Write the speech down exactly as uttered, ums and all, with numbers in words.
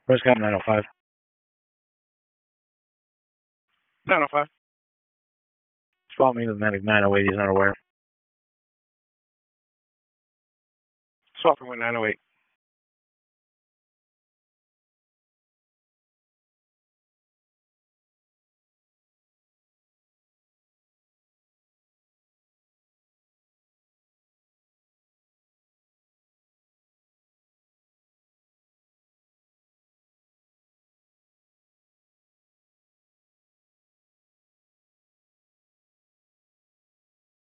Where's Cop nine oh five? nine oh five. Follow me to the medic nine oh eight. He's not aware. Swapping with nine oh eight.